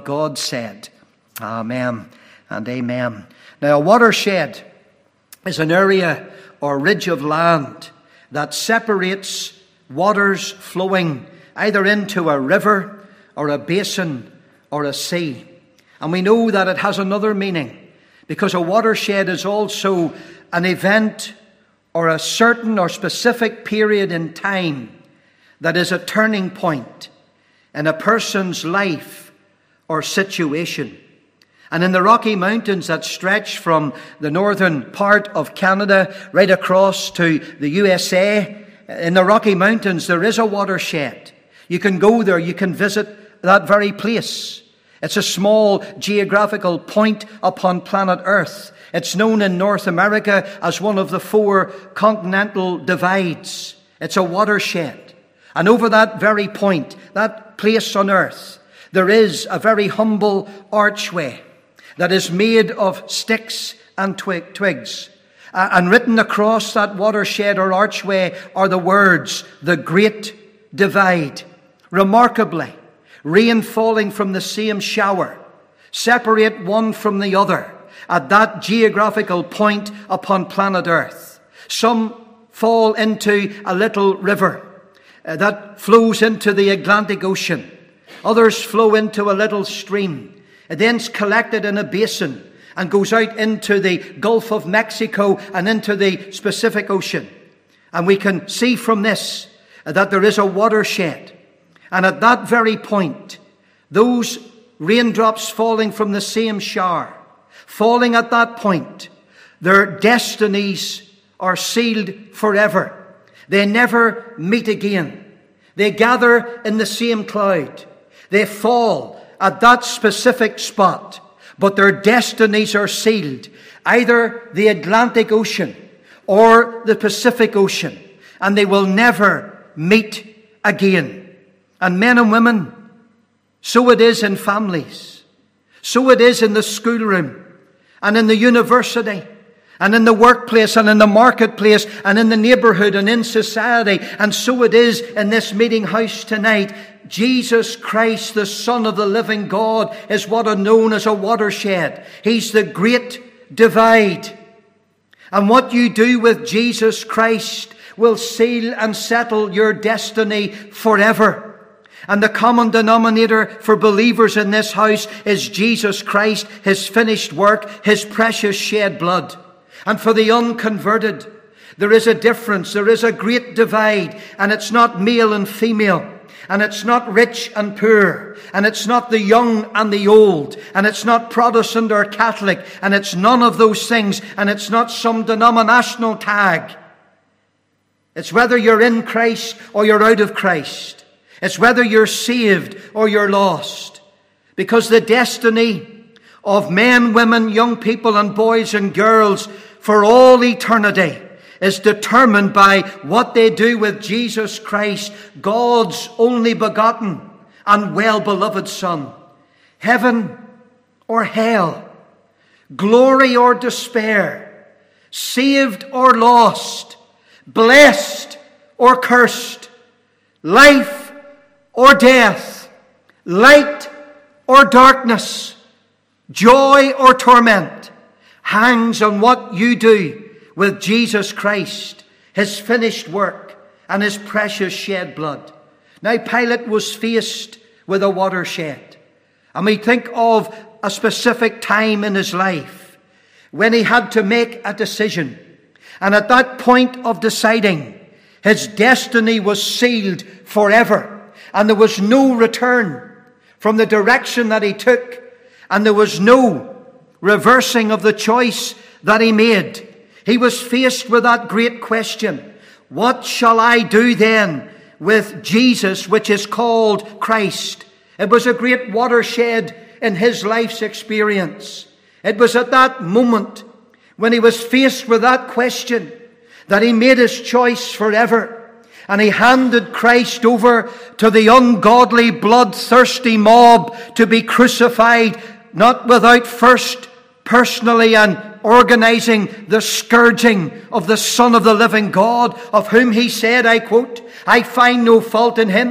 God said. Amen and amen. Now, a watershed is an area or ridge of land that separates waters flowing either into a river or a basin or a sea. And we know that it has another meaning, because a watershed is also an event or a certain or specific period in time that is a turning point in a person's life or situation. And in the Rocky Mountains that stretch from the northern part of Canada right across to the USA, in the Rocky Mountains there is a watershed. You can go there, you can visit that very place. It's a small geographical point upon planet Earth. It's known in North America as one of the 4 continental divides. It's a watershed. And over that very point, that place on earth, there is a very humble archway that is made of sticks and twigs. And written across that watershed or archway are the words, "The Great Divide." Remarkably, rain falling from the same shower separate one from the other at that geographical point upon planet Earth. Some fall into a little river that flows into the Atlantic Ocean. Others flow into a little stream. It then's collected in a basin and goes out into the Gulf of Mexico and into the Pacific Ocean. And we can see from this that there is a watershed. And at that very point, those raindrops falling from the same shower, falling at that point, their destinies are sealed forever. They never meet again. They gather in the same cloud. They fall at that specific spot, but their destinies are sealed, either the Atlantic Ocean or the Pacific Ocean, and they will never meet again. And men and women, so it is in families. So it is in the schoolroom and in the university and in the workplace and in the marketplace and in the neighborhood and in society. And so it is in this meeting house tonight. Jesus Christ, the Son of the living God, is what are known as a watershed. He's the great divide. And what you do with Jesus Christ will seal and settle your destiny forever. And the common denominator for believers in this house is Jesus Christ, His finished work, His precious shed blood. And for the unconverted, there is a difference. There is a great divide. And it's not male and female. And it's not rich and poor. And it's not the young and the old. And it's not Protestant or Catholic. And it's none of those things. And it's not some denominational tag. It's whether you're in Christ or you're out of Christ. It's whether you're saved or you're lost. Because the destiny of men, women, young people and boys and girls for all eternity is determined by what they do with Jesus Christ, God's only begotten and well-beloved Son. Heaven or hell, glory or despair, saved or lost, blessed or cursed, life or death, light or darkness, joy or torment, hangs on what you do with Jesus Christ, His finished work, and His precious shed blood. Now, Pilate was faced with a watershed. And we think of a specific time in his life when he had to make a decision. And at that point of deciding, his destiny was sealed forever. And there was no return from the direction that he took. And there was no reversing of the choice that he made. He was faced with that great question. What shall I do then with Jesus, which is called Christ? It was a great watershed in his life's experience. It was at that moment when he was faced with that question that he made his choice forever. And he handed Christ over to the ungodly, bloodthirsty mob to be crucified, not without first personally and organizing the scourging of the Son of the living God, of whom he said, I quote, I find no fault in him.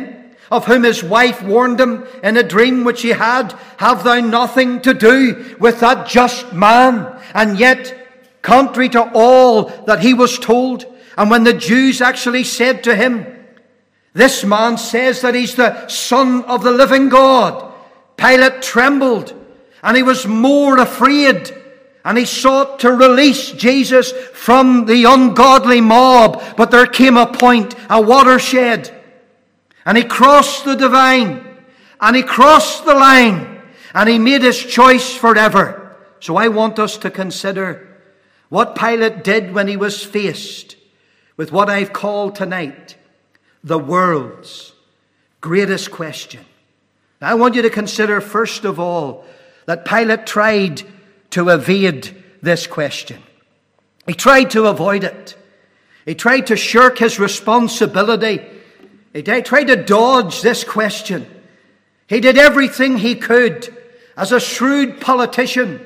of whom his wife warned him in a dream which he had, have thou nothing to do with that just man? And yet, contrary to all that he was told, and when the Jews actually said to him, this man says that he's the Son of the living God, Pilate trembled, and he was more afraid, and he sought to release Jesus from the ungodly mob. But there came a point, a watershed, and he crossed the divine, and he crossed the line, and he made his choice forever. So I want us to consider what Pilate did when he was faced with what I've called tonight the world's greatest question. Now, I want you to consider, first of all, that Pilate tried to evade this question. He tried to avoid it. He tried to shirk his responsibility. He tried to dodge this question. He did everything he could as a shrewd politician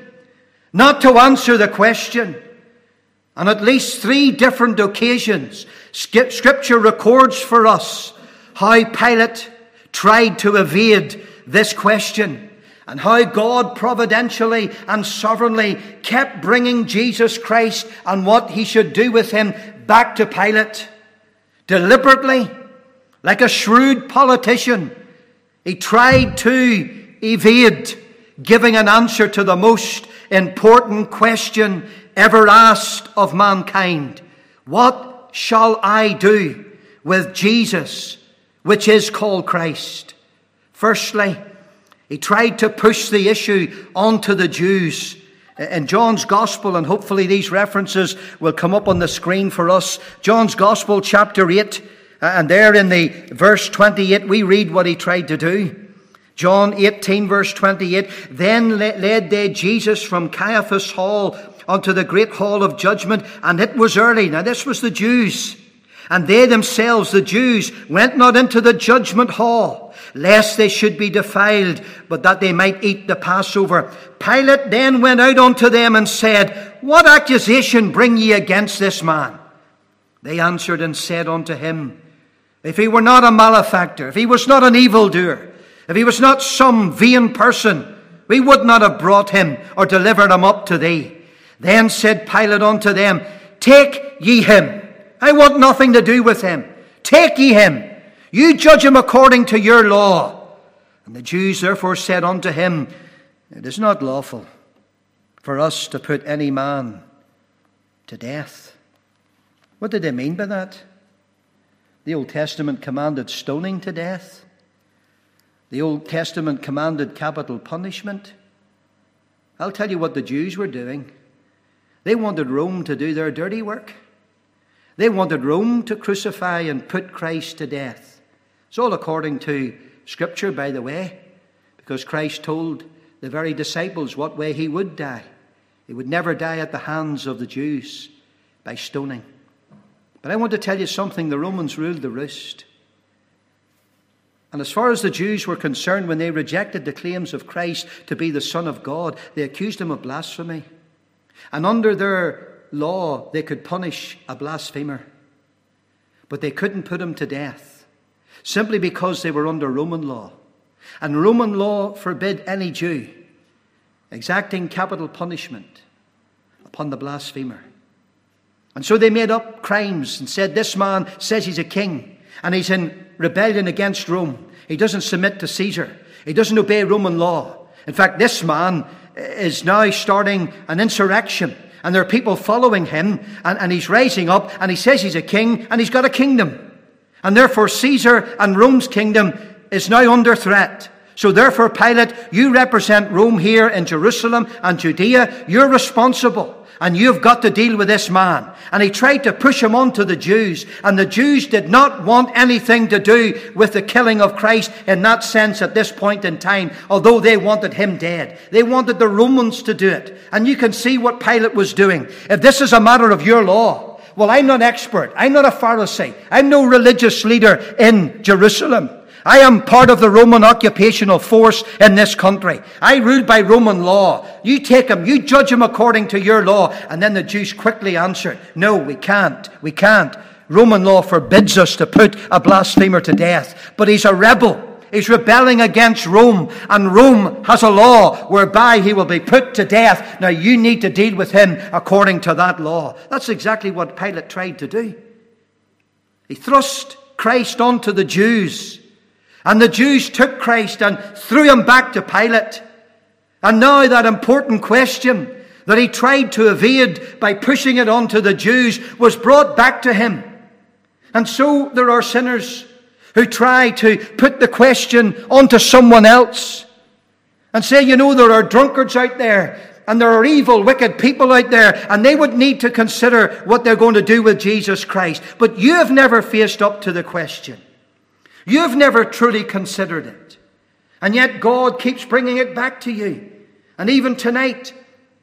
not to answer the question. On at least 3 different occasions, Scripture records for us how Pilate tried to evade this question, and how God providentially and sovereignly kept bringing Jesus Christ and what he should do with him back to Pilate. Deliberately, like a shrewd politician, he tried to evade giving an answer to the most important question ever asked of mankind. What shall I do with Jesus, which is called Christ? Firstly, he tried to push the issue onto the Jews. In John's Gospel, and hopefully these references will come up on the screen for us, John's Gospel, chapter 8, and there in the verse 28, we read what he tried to do. John 18, verse 28, then led they Jesus from Caiaphas' hall unto the great hall of judgment, and it was early. Now this was the Jews. And they themselves, the Jews, went not into the judgment hall, lest they should be defiled, but that they might eat the Passover. Pilate then went out unto them and said, what accusation bring ye against this man? They answered and said unto him, if he were not a malefactor, if he was not an evildoer, if he was not some vain person, we would not have brought him or delivered him up to thee. Then said Pilate unto them, take ye him. I want nothing to do with him. Take ye him. You judge him according to your law. And the Jews therefore said unto him, it is not lawful for us to put any man to death. What did they mean by that? The Old Testament commanded stoning to death. The Old Testament commanded capital punishment. I'll tell you what the Jews were doing. They wanted Rome to do their dirty work. They wanted Rome to crucify and put Christ to death. It's all according to Scripture, by the way, because Christ told the very disciples what way he would die. He would never die at the hands of the Jews by stoning. But I want to tell you something. The Romans ruled the roost. And as far as the Jews were concerned, when they rejected the claims of Christ to be the Son of God, they accused him of blasphemy. And under their law, they could punish a blasphemer. But they couldn't put him to death, simply because they were under Roman law. And Roman law forbid any Jew exacting capital punishment upon the blasphemer. And so they made up crimes and said, this man says he's a king, and he's in rebellion against Rome. He doesn't submit to Caesar. He doesn't obey Roman law. In fact, this man is now starting an insurrection, and there are people following him, and he's rising up, and he says he's a king, and he's got a kingdom. And therefore Caesar and Rome's kingdom is now under threat. So therefore, Pilate, you represent Rome here in Jerusalem and Judea. You're responsible. And you've got to deal with this man. And he tried to push him on to the Jews. And the Jews did not want anything to do with the killing of Christ in that sense at this point in time, although they wanted him dead. They wanted the Romans to do it. And you can see what Pilate was doing. If this is a matter of your law, well, I'm not expert. I'm not a Pharisee. I'm no religious leader in Jerusalem. I am part of the Roman occupational force in this country. I rule by Roman law. You take him, you judge him according to your law. And then the Jews quickly answered, no, we can't. We can't. Roman law forbids us to put a blasphemer to death. But he's a rebel. He's rebelling against Rome. And Rome has a law whereby he will be put to death. Now you need to deal with him according to that law. That's exactly what Pilate tried to do. He thrust Christ onto the Jews. And the Jews took Christ and threw him back to Pilate. And now that important question that he tried to evade by pushing it onto the Jews was brought back to him. And so there are sinners who try to put the question onto someone else and say, there are drunkards out there and there are evil, wicked people out there, and they would need to consider what they're going to do with Jesus Christ. But you have never faced up to the question. You have never truly considered it. And yet God keeps bringing it back to you. And even tonight,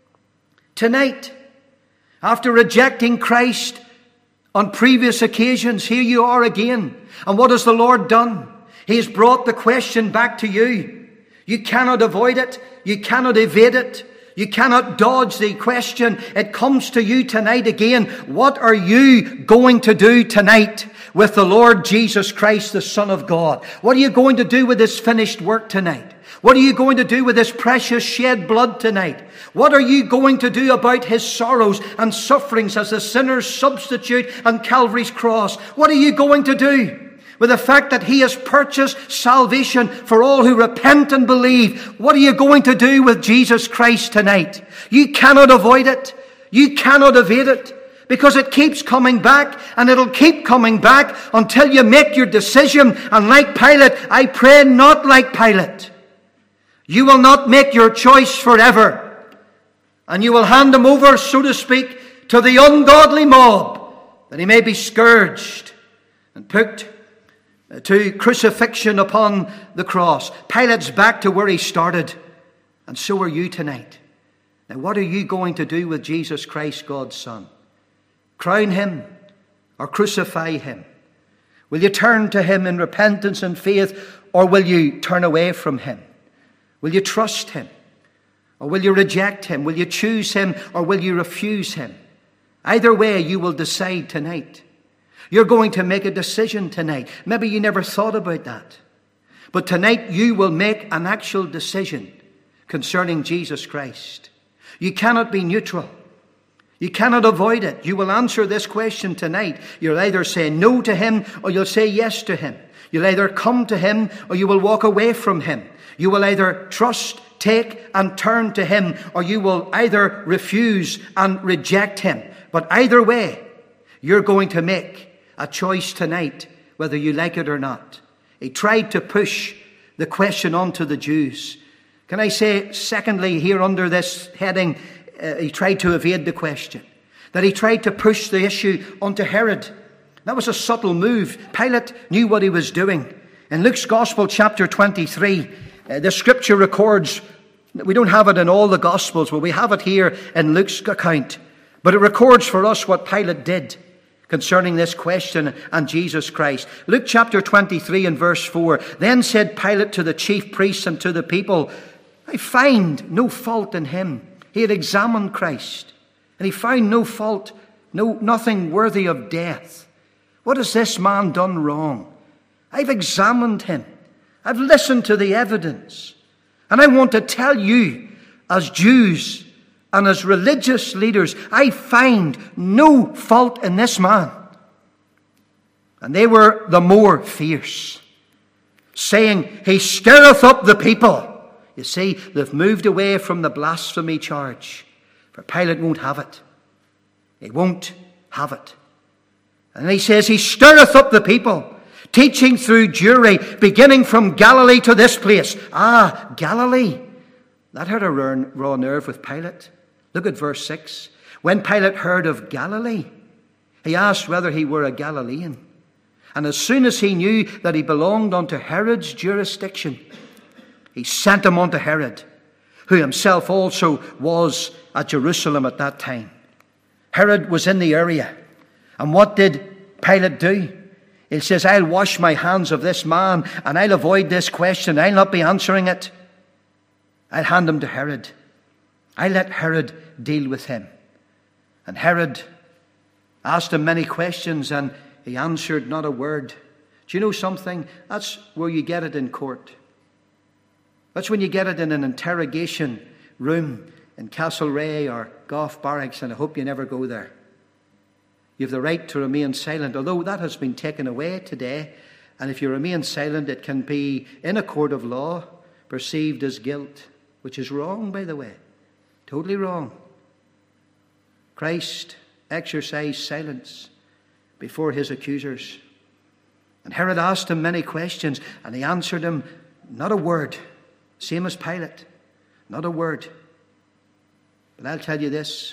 after rejecting Christ on previous occasions, here you are again. And what has the Lord done? He has brought the question back to you. You cannot avoid it. You cannot evade it. You cannot dodge the question. It comes to you tonight again. What are you going to do tonight with the Lord Jesus Christ, the Son of God? What are you going to do with His finished work tonight? What are you going to do with His precious shed blood tonight? What are you going to do about His sorrows and sufferings as a sinner's substitute on Calvary's cross? What are you going to do with the fact that He has purchased salvation for all who repent and believe? What are you going to do with Jesus Christ tonight? You cannot avoid it. You cannot evade it. Because it keeps coming back, and it'll keep coming back until you make your decision. And like Pilate, I pray not like Pilate. You will not make your choice forever. And you will hand him over, so to speak, to the ungodly mob, that he may be scourged and put to crucifixion upon the cross. Pilate's back to where he started, and so are you tonight. Now, what are you going to do with Jesus Christ, God's Son? Crown Him or crucify Him? Will you turn to Him in repentance and faith, or will you turn away from Him? Will you trust Him, or will you reject Him? Will you choose Him, or will you refuse Him? Either way, you will decide tonight. You're going to make a decision tonight. Maybe you never thought about that. But tonight you will make an actual decision concerning Jesus Christ. You cannot be neutral. You cannot avoid it. You will answer this question tonight. You'll either say no to Him, or you'll say yes to Him. You'll either come to Him, or you will walk away from Him. You will either trust, take, and turn to Him, or you will either refuse and reject Him. But either way, you're going to make a choice tonight, whether you like it or not. He tried to push the question onto the Jews. Can I say, secondly, here under this heading, he tried to evade the question. That he tried to push the issue onto Herod. That was a subtle move. Pilate knew what he was doing. In Luke's Gospel, chapter 23, the Scripture records, we don't have it in all the Gospels, but we have it here in Luke's account. But it records for us what Pilate did concerning this question and Jesus Christ. Luke chapter 23 and verse 4. Then said Pilate to the chief priests and to the people, I find no fault in him. He had examined Christ, and he found no fault, nothing worthy of death. What has this man done wrong? I've examined him. I've listened to the evidence. And I want to tell you, as Jews and as religious leaders, I find no fault in this man. And they were the more fierce, saying, He stirreth up the people. You see, they've moved away from the blasphemy charge. For Pilate won't have it. He won't have it. And he says, He stirreth up the people, teaching through Jewry, beginning from Galilee to this place. Ah, Galilee. That had a raw nerve with Pilate. Look at verse 6. When Pilate heard of Galilee, he asked whether he were a Galilean. And as soon as he knew that he belonged unto Herod's jurisdiction, he sent him unto Herod, who himself also was at Jerusalem at that time. Herod was in the area. And what did Pilate do? He says, I'll wash my hands of this man, and I'll avoid this question. I'll not be answering it. I'll hand him to Herod. I let Herod deal with him. And Herod asked him many questions, and he answered not a word. Do you know something? That's where you get it in court. That's when you get it in an interrogation room in Castlereagh or Gough Barracks, and I hope you never go there. You have the right to remain silent, although that has been taken away today. And if you remain silent, it can be, in a court of law, perceived as guilt, which is wrong, by the way. Totally wrong. Christ exercised silence before his accusers. And Herod asked him many questions, and he answered him not a word. Same as Pilate. Not a word. But I'll tell you this.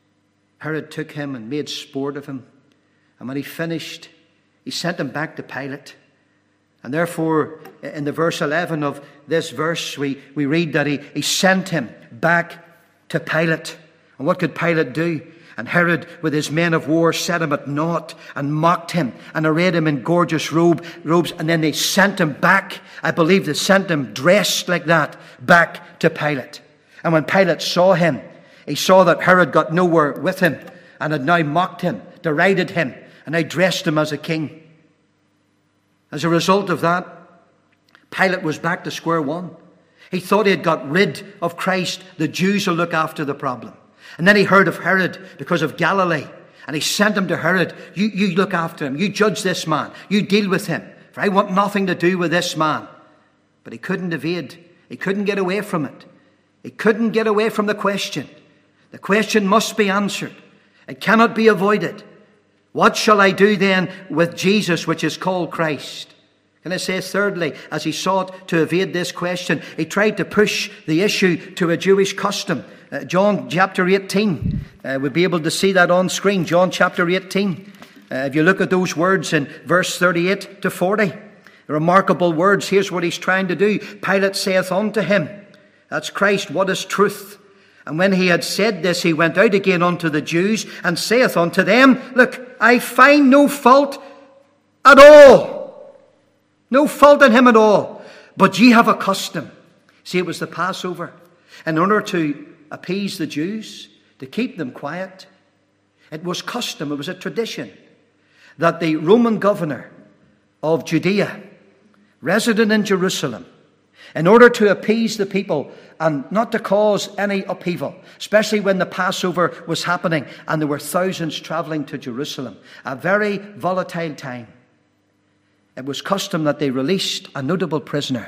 Herod took him and made sport of him. And when he finished, he sent him back to Pilate. And therefore, in the verse 11 of this verse, we read that he sent him back to Pilate. And what could Pilate do? And Herod, with his men of war, set him at naught and mocked him and arrayed him in gorgeous robes. And then they sent him back. I believe they sent him dressed like that back to Pilate. And when Pilate saw him, he saw that Herod got nowhere with him and had now mocked him, derided him, and now dressed him as a king. As a result of that, Pilate was back to square one. He thought he had got rid of Christ. The Jews will look after the problem. And then he heard of Herod because of Galilee. And he sent him to Herod. You look after him. You judge this man. You deal with him. For I want nothing to do with this man. But he couldn't evade. He couldn't get away from it. He couldn't get away from the question. The question must be answered. It cannot be avoided. What shall I do then with Jesus, which is called Christ? Can I say thirdly, as he sought to evade this question, he tried to push the issue to a Jewish custom. John chapter 18, we'll be able to see that on screen. John chapter 18. If you look at those words in verse 38 to 40, remarkable words. Here's what he's trying to do. Pilate saith unto him, that's Christ, what is truth? And when he had said this, he went out again unto the Jews and saith unto them, look, I find no fault at all. No fault in him at all. But ye have a custom. See, it was the Passover. In order to appease the Jews, to keep them quiet, it was custom, it was a tradition, that the Roman governor of Judea, resident in Jerusalem, in order to appease the people and not to cause any upheaval, especially when the Passover was happening and there were thousands traveling to Jerusalem, a very volatile time, it was custom that they released a notable prisoner.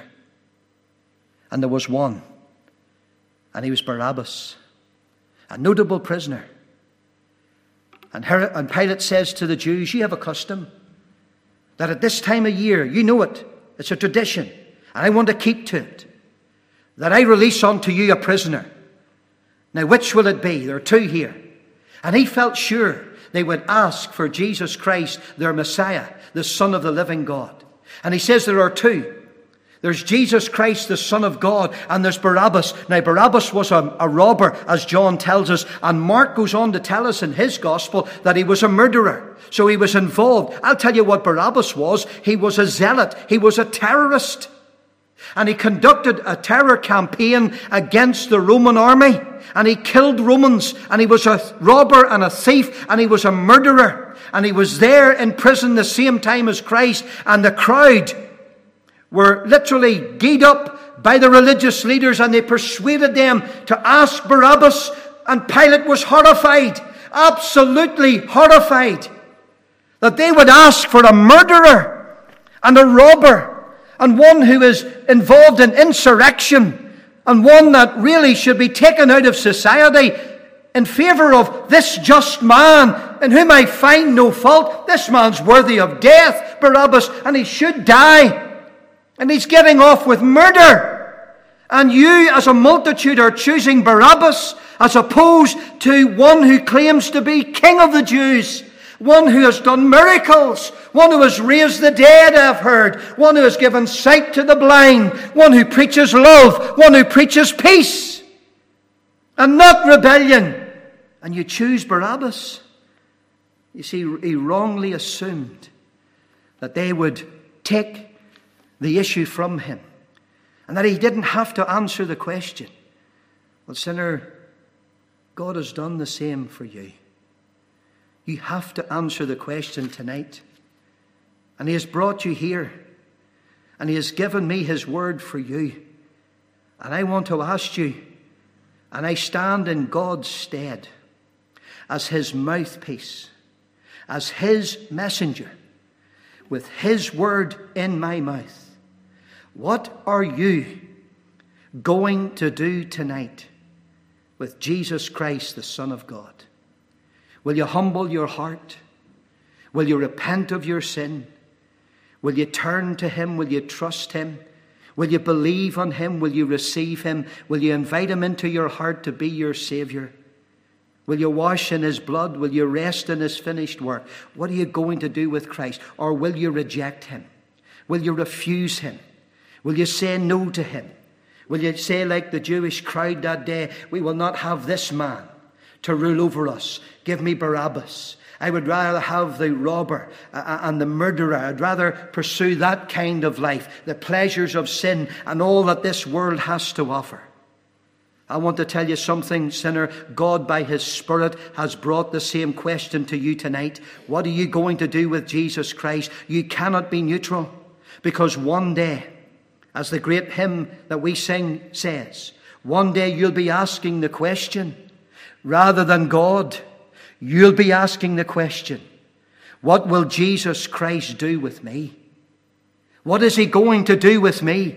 And there was one. And he was Barabbas, a notable prisoner. And Pilate says to the Jews, you have a custom that at this time of year, you know it, it's a tradition, and I want to keep to it, that I release unto you a prisoner. Now, which will it be? There are two here. And he felt sure they would ask for Jesus Christ, their Messiah, the Son of the living God. And he says there are two. There's Jesus Christ, the Son of God, and there's Barabbas. Now, Barabbas was a robber, as John tells us, and Mark goes on to tell us in his gospel that he was a murderer. So he was involved. I'll tell you what Barabbas was. He was a zealot. He was a terrorist. And he conducted a terror campaign against the Roman army. And he killed Romans. And he was a robber and a thief. And he was a murderer. And he was there in prison the same time as Christ. And the crowd were literally geared up by the religious leaders. And they persuaded them to ask Barabbas. And Pilate was horrified. Absolutely horrified. That they would ask for a murderer and a robber. And one who is involved in insurrection, and one that really should be taken out of society in favor of this just man in whom I find no fault. This man's worthy of death, Barabbas, and he should die. And he's getting off with murder. And you as a multitude are choosing Barabbas as opposed to one who claims to be King of the Jews. One who has done miracles. One who has raised the dead, I've heard. One who has given sight to the blind. One who preaches love. One who preaches peace. And not rebellion. And you choose Barabbas. You see, he wrongly assumed that they would take the issue from him. And that he didn't have to answer the question. Well, sinner, God has done the same for you. You have to answer the question tonight. And he has brought you here. And he has given me his word for you. And I want to ask you, and I stand in God's stead as his mouthpiece, as his messenger, with his word in my mouth. What are you going to do tonight with Jesus Christ, the Son of God? Will you humble your heart? Will you repent of your sin? Will you turn to him? Will you trust him? Will you believe on him? Will you receive him? Will you invite him into your heart to be your Savior? Will you wash in his blood? Will you rest in his finished work? What are you going to do with Christ? Or will you reject him? Will you refuse him? Will you say no to him? Will you say, like the Jewish crowd that day, we will not have this man to rule over us. Give me Barabbas. I would rather have the robber and the murderer. I'd rather pursue that kind of life, the pleasures of sin and all that this world has to offer. I want to tell you something, sinner. God, by his Spirit, has brought the same question to you tonight. What are you going to do with Jesus Christ? You cannot be neutral, because one day, as the great hymn that we sing says, one day you'll be asking the question, rather than God, you'll be asking the question, what will Jesus Christ do with me? What is he going to do with me?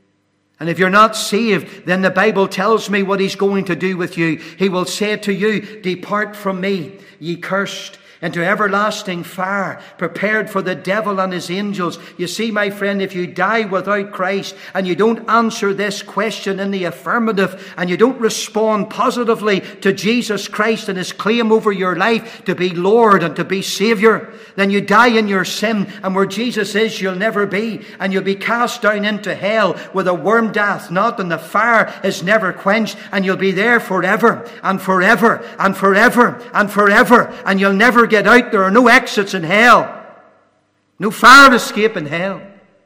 And if you're not saved, then the Bible tells me what he's going to do with you. He will say to you, depart from me, ye cursed, into everlasting fire, prepared for the devil and his angels. You see, my friend, if you die without Christ and you don't answer this question in the affirmative and you don't respond positively to Jesus Christ and his claim over your life to be Lord and to be Savior, then you die in your sin, and where Jesus is, you'll never be, and you'll be cast down into hell where the worm doth not and the fire is never quenched, and you'll be there forever and forever and forever and forever, and you'll never get out. There are no exits in hell, no fire escape in hell.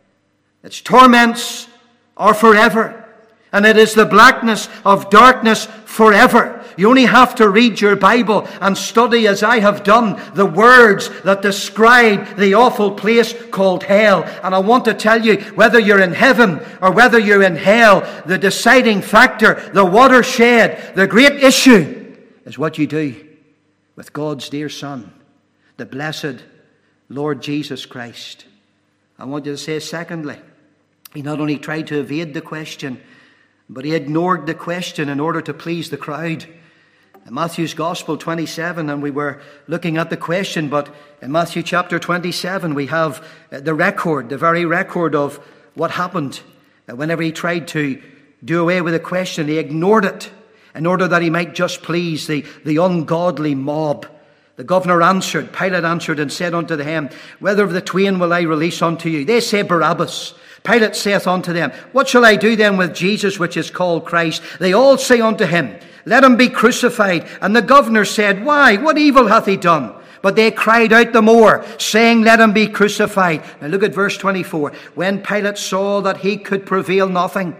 Its torments are forever, and it is the blackness of darkness forever. You only have to read your Bible and study, as I have done, the words that describe the awful place called hell. And I want to tell you, whether you're in heaven or whether you're in hell, the deciding factor, the watershed, the great issue is what you do with God's dear Son, the blessed Lord Jesus Christ. I want you to say, secondly, he not only tried to evade the question, but he ignored the question in order to please the crowd. In Matthew's Gospel 27, and we were looking at the question, but in Matthew chapter 27 we have the record, the very record of what happened. Whenever he tried to do away with the question, he ignored it in order that he might just please the ungodly mob. The governor answered, Pilate answered and said unto them, whether of the twain will I release unto you? They say Barabbas. Pilate saith unto them, what shall I do then with Jesus, which is called Christ? They all say unto him, let him be crucified. And the governor said, why? What evil hath he done? But they cried out the more, saying, let him be crucified. Now look at verse 24. When Pilate saw that he could prevail nothing,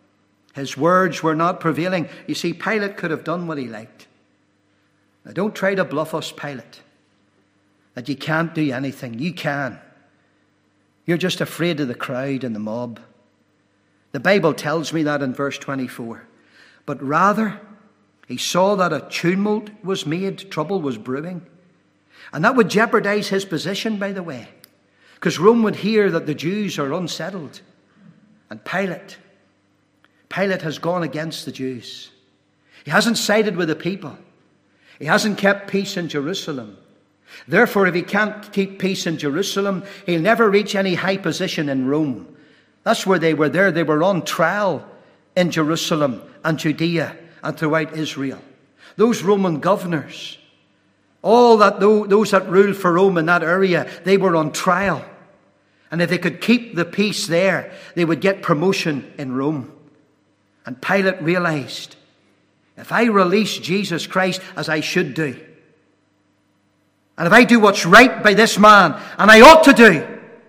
his words were not prevailing. You see, Pilate could have done what he liked. Now don't try to bluff us, Pilate, that you can't do anything. You can. You're just afraid of the crowd and the mob. The Bible tells me that in verse 24. But rather, he saw that a tumult was made, trouble was brewing. And that would jeopardize his position, by the way. Because Rome would hear that the Jews are unsettled. And Pilate has gone against the Jews. He hasn't sided with the people. He hasn't kept peace in Jerusalem. Therefore, if he can't keep peace in Jerusalem, he'll never reach any high position in Rome. That's where they were there. They were on trial in Jerusalem and Judea and throughout Israel. Those Roman governors, all that those that ruled for Rome in that area, they were on trial. And if they could keep the peace there, they would get promotion in Rome. And Pilate realized, if I release Jesus Christ as I should do, and if I do what's right by this man, and I ought to do,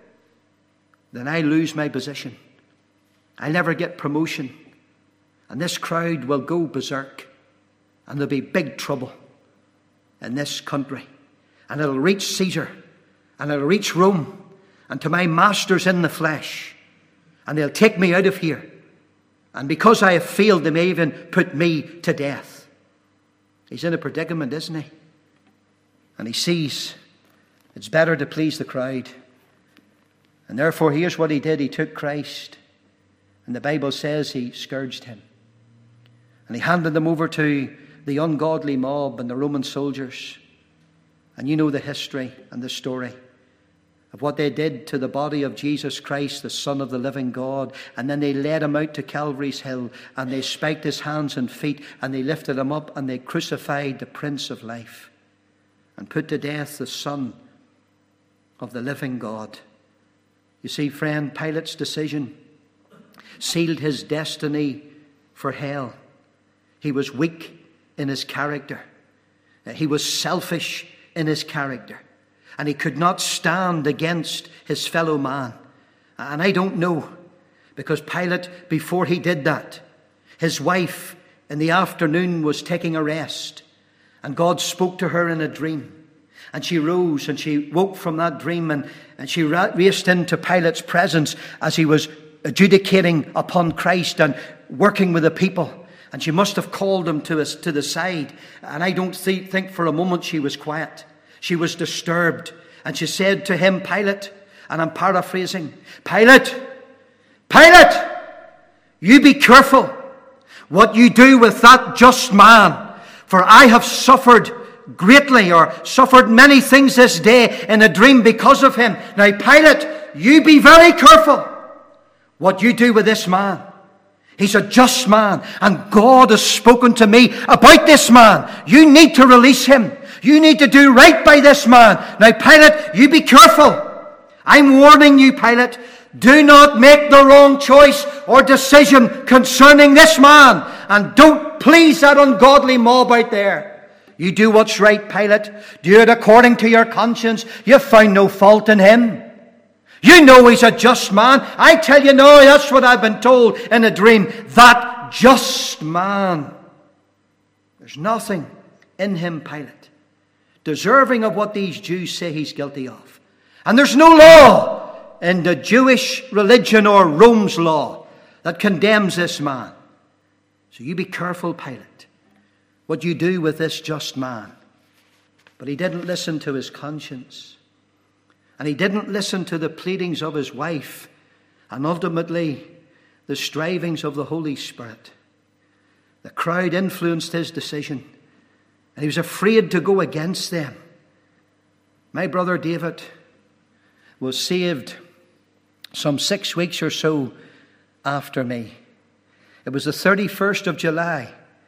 then I lose my position. I'll never get promotion. And this crowd will go berserk. And there'll be big trouble in this country. And it'll reach Caesar. And it'll reach Rome. and to my masters in the flesh, and they'll take me out of here. And because I have failed, they may even put me to death. He's in a predicament, isn't he? And he sees it's better to please the crowd. And therefore, here's what he did. He took Christ, and the Bible says he scourged him. And he handed him over to the ungodly mob and the Roman soldiers. And you know the history and the story of what they did to the body of Jesus Christ, the Son of the living God. And then they led him out to Calvary's Hill, and they spiked his hands and feet, and they lifted him up, and they crucified the Prince of Life and put to death the Son of the living God. You see, friend, Pilate's decision sealed his destiny for hell. He was weak in his character. He was selfish in his character. And he could not stand against his fellow man. And I don't know, because Pilate, before he did that, his wife in the afternoon was taking a rest. And God spoke to her in a dream. And she rose and she woke from that dream, and she raced into Pilate's presence as he was adjudicating upon Christ and working with the people. And she must have called him to the side. And I don't think for a moment she was quiet. She was disturbed. And she said to him, Pilate, and I'm paraphrasing, Pilate, you be careful what you do with that just man. For I have suffered greatly, or suffered many things this day in a dream because of him. Now, Pilate, you be very careful what you do with this man. He's a just man, and God has spoken to me about this man. You need to release him. You need to do right by this man. Now, Pilate, you be careful. I'm warning you, Pilate. Do not make the wrong choice or decision concerning this man. And don't please that ungodly mob out there. You do what's right, Pilate. Do it according to your conscience. You find no fault in him. You know he's a just man. I tell you, no, that's what I've been told in a dream. That just man. There's nothing in him, Pilate, deserving of what these Jews say he's guilty of. And there's no law in the Jewish religion or Rome's law that condemns this man. So you be careful, Pilate, what you do with this just man. But he didn't listen to his conscience. And he didn't listen to the pleadings of his wife, and ultimately the strivings of the Holy Spirit. The crowd influenced his decision, and he was afraid to go against them. My brother David was saved some 6 weeks or so after me. It was the 31st of July,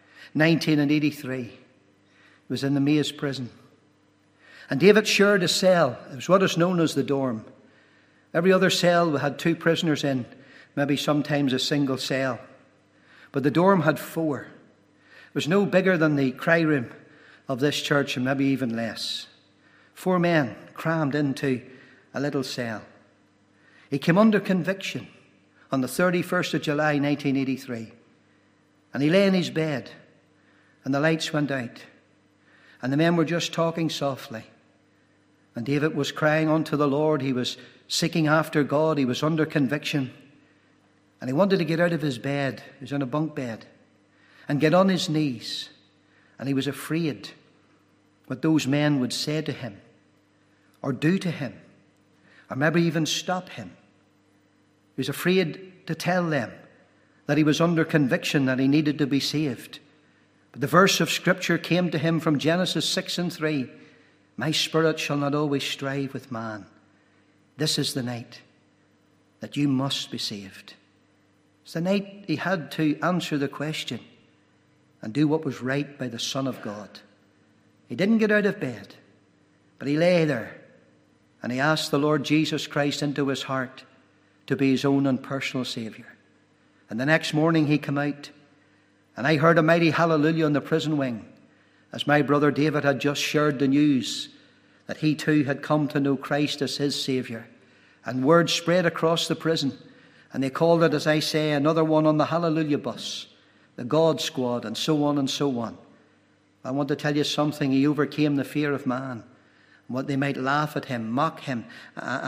1983. He was in the Maze prison. And David shared a cell. It was what is known as the dorm. Every other cell had 2 prisoners in, maybe sometimes a single cell. But the dorm had 4. It was no bigger than the cry room of this church, and maybe even less. 4 men crammed into a little cell. He came under conviction on the 31st of July, 1983. And he lay in his bed, and the lights went out. And the men were just talking softly. And David was crying unto the Lord. He was seeking after God. He was under conviction. And he wanted to get out of his bed. He was on a bunk bed. And get on his knees. And he was afraid what those men would say to him, or do to him, or maybe even stop him. He was afraid to tell them that he was under conviction, that he needed to be saved. But the verse of Scripture came to him from Genesis 6:3. My spirit shall not always strive with man. This is the night that you must be saved. It's the night he had to answer the question and do what was right by the Son of God. He didn't get out of bed, but he lay there and he asked the Lord Jesus Christ into his heart to be his own and personal Saviour. And the next morning he came out, and I heard a mighty hallelujah in the prison wing as my brother David had just shared the news that he too had come to know Christ as his Saviour. And word spread across the prison, and they called it, as I say, another one on the hallelujah bus, the God Squad, and so on and so on. I want to tell you something. He overcame the fear of man, what they might laugh at him, mock him, and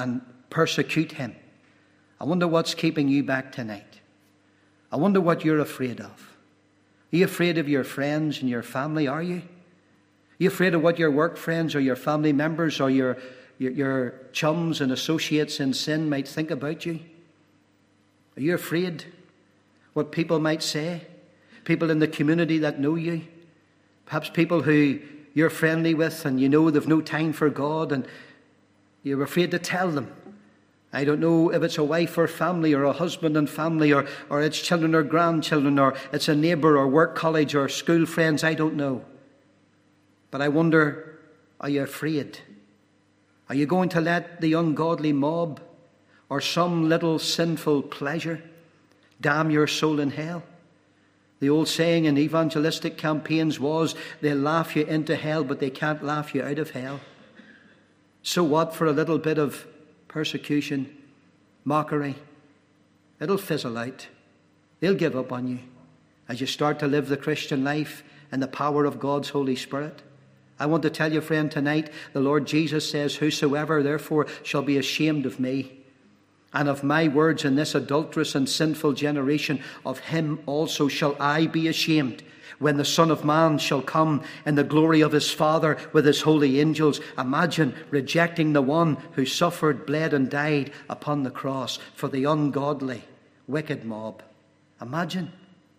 persecute him. I wonder what's keeping you back tonight. I wonder what you're afraid of. Are you afraid of your friends and your family? Are you? Are you afraid of what your work friends or your family members or your chums and associates in sin might think about you? Are you afraid what people might say? People in the community that know you? Perhaps people who you're friendly with and you know they've no time for God and you're afraid to tell them. I don't know if it's a wife or family or a husband and family or it's children or grandchildren or it's a neighbour or work colleague or school friends. I don't know. But I wonder, are you afraid? Are you going to let the ungodly mob or some little sinful pleasure damn your soul in hell? The old saying in evangelistic campaigns was, they'll laugh you into hell, but they can't laugh you out of hell. So what for a little bit of persecution, mockery? It'll fizzle out. They'll give up on you as you start to live the Christian life in the power of God's Holy Spirit. I want to tell you, friend, tonight, the Lord Jesus says, whosoever therefore shall be ashamed of me and of my words in this adulterous and sinful generation, of him also shall I be ashamed when the Son of Man shall come in the glory of his Father with his holy angels. Imagine rejecting the one who suffered, bled and died upon the cross for the ungodly, wicked mob. Imagine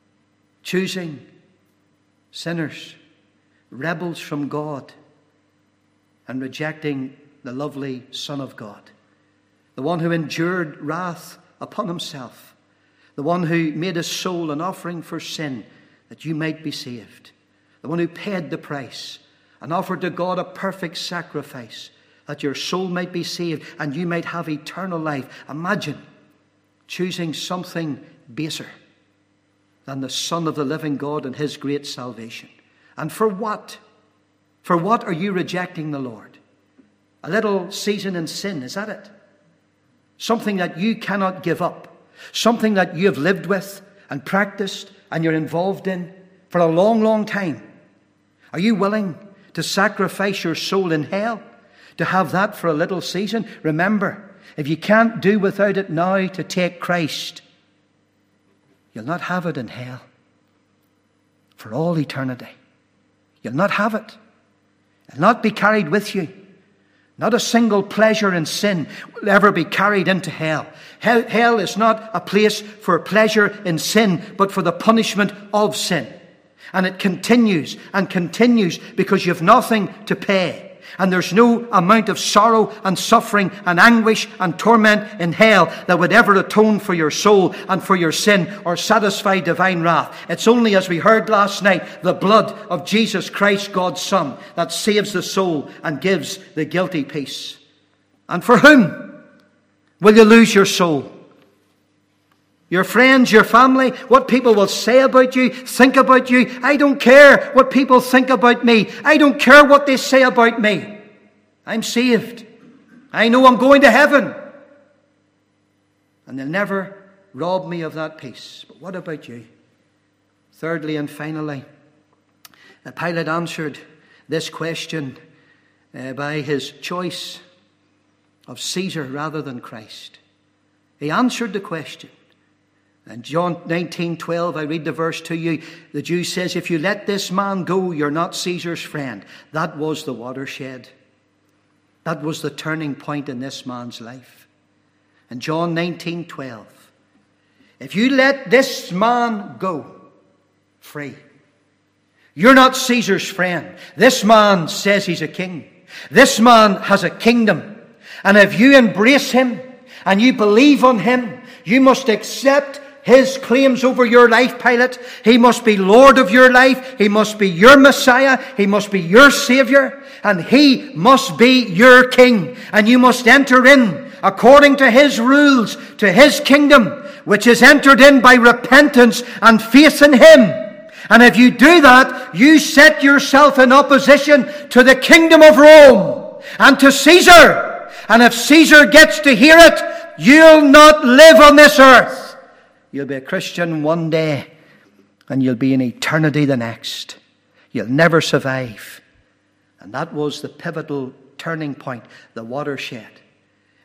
choosing sinners, rebels from God, and rejecting the lovely Son of God. The one who endured wrath upon himself. The one who made his soul an offering for sin that you might be saved. The one who paid the price and offered to God a perfect sacrifice that your soul might be saved and you might have eternal life. Imagine choosing something baser than the Son of the living God and his great salvation. And for what? For what are you rejecting the Lord? A little season in sin, is that it? Something that you cannot give up. Something that you have lived with and practiced and you're involved in for a long, long time. Are you willing to sacrifice your soul in hell to have that for a little season? Remember, if you can't do without it now to take Christ, you'll not have it in hell for all eternity. You'll not have it. It'll not be carried with you. Not a single pleasure in sin will ever be carried into hell. Hell is not a place for pleasure in sin, but for the punishment of sin. And it continues and continues because you have nothing to pay. And there's no amount of sorrow and suffering and anguish and torment in hell that would ever atone for your soul and for your sin or satisfy divine wrath. It's only, as we heard last night, the blood of Jesus Christ, God's Son, that saves the soul and gives the guilty peace. And for whom will you lose your soul? Your friends, your family, what people will say about you, think about you. I don't care what people think about me. I don't care what they say about me. I'm saved. I know I'm going to heaven. And they'll never rob me of that peace. But what about you? Thirdly and finally, Pilate answered this question by his choice of Caesar rather than Christ. He answered the question. In John 19:12, I read the verse to you. The Jew says, if you let this man go, you're not Caesar's friend. That was the watershed. That was the turning point in this man's life. In John 19:12, if you let this man go free, you're not Caesar's friend. This man says he's a king. This man has a kingdom. And if you embrace him and you believe on him, you must accept his claims over your life, Pilate. He must be Lord of your life. He must be your Messiah. He must be your Savior. And he must be your King. And you must enter in according to his rules, to his kingdom, which is entered in by repentance and faith in him. And if you do that, you set yourself in opposition to the kingdom of Rome and to Caesar. And if Caesar gets to hear it, you'll not live on this earth. You'll be a Christian one day, and you'll be in eternity the next. You'll never survive. And that was the pivotal turning point, the watershed.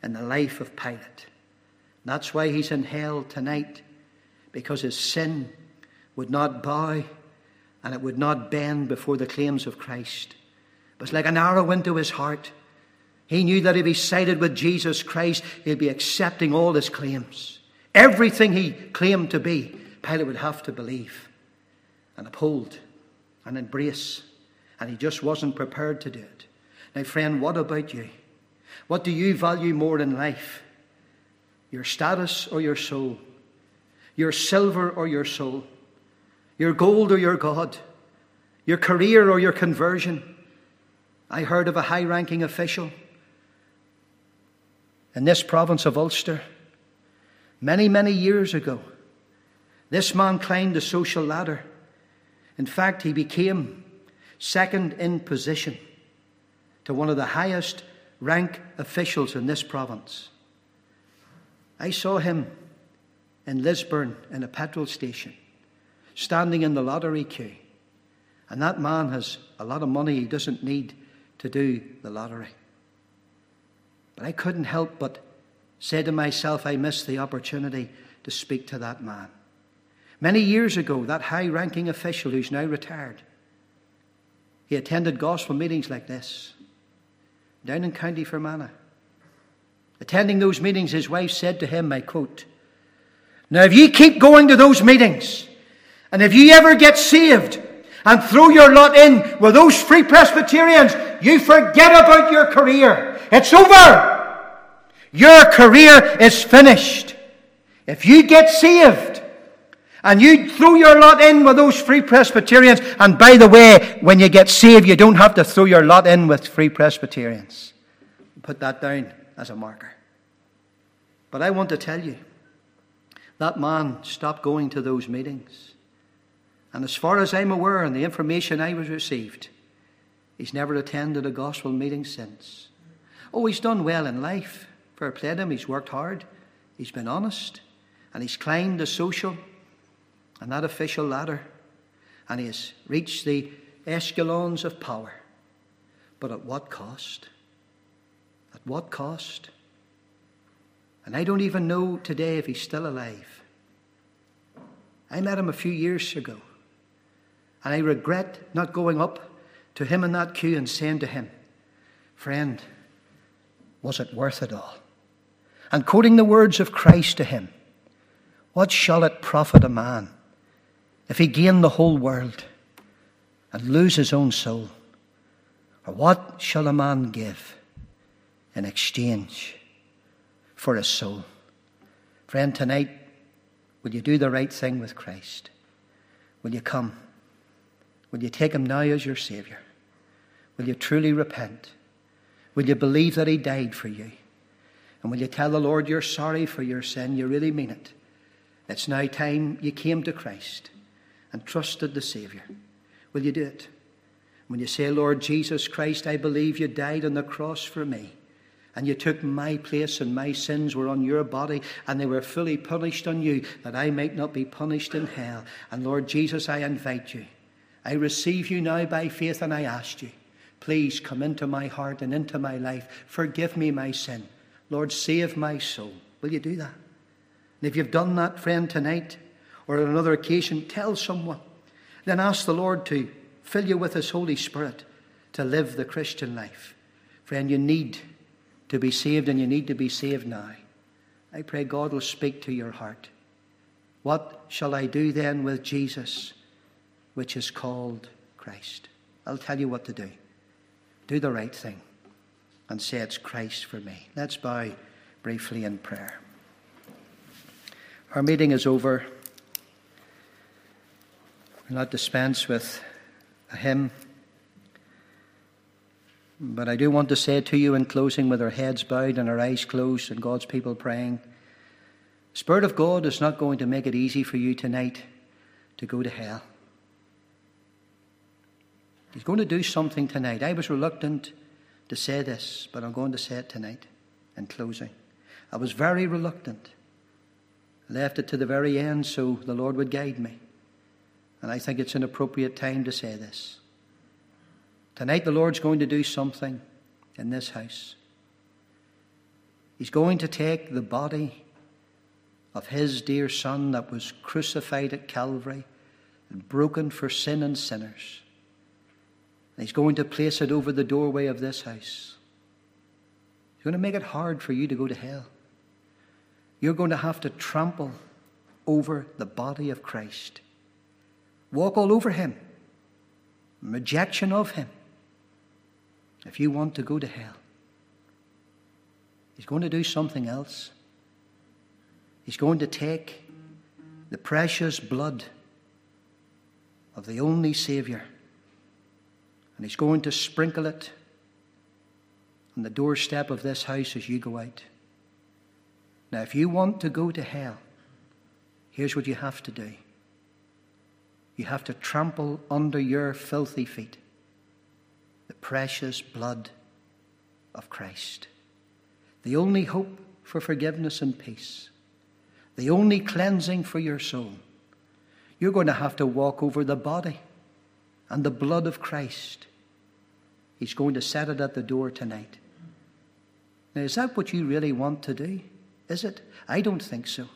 in the life of Pilate. That's why he's in hell tonight, because his sin would not bow and it would not bend before the claims of Christ. It was like an arrow into his heart. He knew that if he sided with Jesus Christ, he'd be accepting all his claims. Everything he claimed to be, Pilate would have to believe and uphold and embrace. And he just wasn't prepared to do it. Now, friend, what about you? What do you value more in life? Your status or your soul? Your silver or your soul? Your gold or your God? Your career or your conversion? I heard of a high-ranking official in this province of Ulster many, many years ago. This man climbed the social ladder. In fact, he became second in position to one of the highest rank officials in this province. I saw him in Lisburn in a petrol station, standing in the lottery queue. And that man has a lot of money. He doesn't need to do the lottery. But I couldn't help but say to myself, I missed the opportunity to speak to that man. Many years ago, that high-ranking official who's now retired, he attended gospel meetings like this, down in County Fermanagh. Attending those meetings, his wife said to him, I quote, "Now if you keep going to those meetings, and if you ever get saved and throw your lot in with those Free Presbyterians, you forget about your career. It's over. Your career is finished. If you get saved and you throw your lot in with those Free Presbyterians," and by the way, when you get saved, you don't have to throw your lot in with Free Presbyterians. Put that down as a marker. But I want to tell you, that man stopped going to those meetings. And as far as I'm aware, and the information I was received, he's never attended a gospel meeting since. Oh, he's done well in life. Fair play to him. He's worked hard. He's been honest. And he's climbed the social and that official ladder. And he has reached the echelons of power. But at what cost? At what cost? And I don't even know today if he's still alive. I met him a few years ago. And I regret not going up to him in that queue and saying to him, "Friend, was it worth it all?" And quoting the words of Christ to him, "What shall it profit a man if he gain the whole world and lose his own soul? Or what shall a man give in exchange for his soul?" Friend, tonight, will you do the right thing with Christ? Will you come? Will you take him now as your Saviour? Will you truly repent? Will you believe that he died for you? And will you tell the Lord you're sorry for your sin? You really mean it. It's now time you came to Christ and trusted the Saviour. Will you do it? When you say, "Lord Jesus Christ, I believe you died on the cross for me, and you took my place, and my sins were on your body, and they were fully punished on you, that I might not be punished in hell. And Lord Jesus, I invite you. I receive you now by faith, and I ask you, please come into my heart and into my life. Forgive me my sin. Lord, save my soul." Will you do that? And if you've done that, friend, tonight or on another occasion, tell someone. Then ask the Lord to fill you with his Holy Spirit to live the Christian life. Friend, you need to be saved, and you need to be saved now. I pray God will speak to your heart. What shall I do then with Jesus, which is called Christ? I'll tell you what to do. Do the right thing and say, "It's Christ for me." Let's bow briefly in prayer. Our meeting is over. We'll not dispense with a hymn. But I do want to say to you in closing, with our heads bowed and our eyes closed and God's people praying, the Spirit of God is not going to make it easy for you tonight to go to hell. He's going to do something tonight. I was reluctant to say this, but I'm going to say it tonight in closing. I was very reluctant. I left it to the very end so the Lord would guide me. And I think it's an appropriate time to say this. Tonight the Lord's going to do something in this house. He's going to take the body of his dear Son that was crucified at Calvary and broken for sin and sinners. And he's going to place it over the doorway of this house. He's going to make it hard for you to go to hell. You're going to have to trample over the body of Christ. Walk all over him. Rejection of him. If you want to go to hell. He's going to do something else. He's going to take the precious blood of the only Saviour, and he's going to sprinkle it on the doorstep of this house as you go out. Now, if you want to go to hell, here's what you have to do. You have to trample under your filthy feet the precious blood of Christ. The only hope for forgiveness and peace. The only cleansing for your soul. You're going to have to walk over the body and the blood of Christ. He's going to set it at the door tonight. Now, is that what you really want to do? Is it? I don't think so.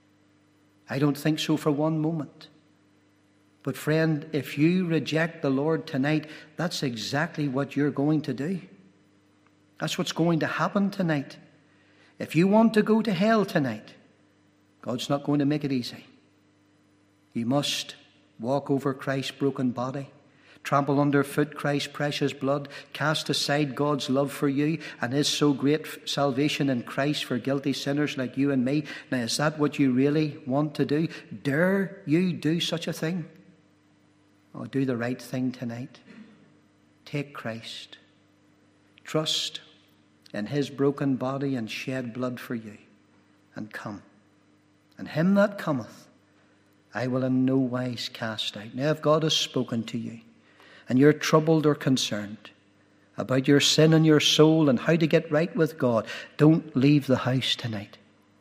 I don't think so for one moment. But friend, if you reject the Lord tonight, that's exactly what you're going to do. That's what's going to happen tonight. If you want to go to hell tonight, God's not going to make it easy. You must walk over Christ's broken body, trample underfoot Christ's precious blood, cast aside God's love for you and his so great salvation in Christ for guilty sinners like you and me. Now, is that what you really want to do? Dare you do such a thing? Oh, do the right thing tonight. Take Christ. Trust in his broken body and shed blood for you. And come. And him that cometh, I will in no wise cast out. Now, if God has spoken to you, and you're troubled or concerned about your sin and your soul and how to get right with God, don't leave the house tonight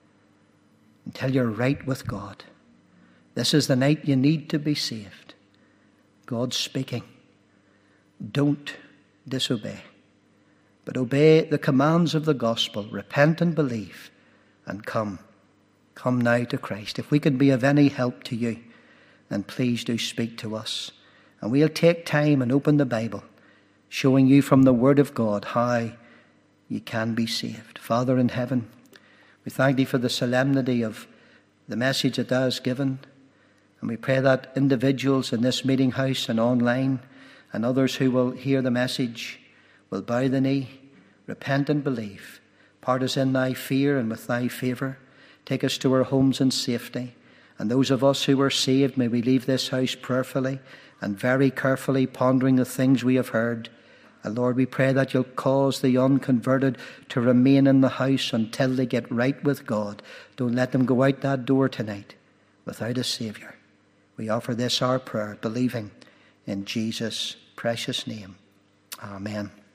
until you're right with God. This is the night you need to be saved. God's speaking. Don't disobey, but obey the commands of the gospel. Repent and believe and come. Come now to Christ. If we can be of any help to you, then please do speak to us. And we'll take time and open the Bible, showing you from the Word of God how you can be saved. Father in heaven, we thank thee for the solemnity of the message that thou hast given. And we pray that individuals in this meeting house and online and others who will hear the message will bow the knee, repent and believe. Part us in thy fear and with thy favour. Take us to our homes in safety. And those of us who are saved, may we leave this house prayerfully and very carefully pondering the things we have heard. And Lord, we pray that you'll cause the unconverted to remain in the house until they get right with God. Don't let them go out that door tonight without a Saviour. We offer this our prayer, believing in Jesus' precious name. Amen.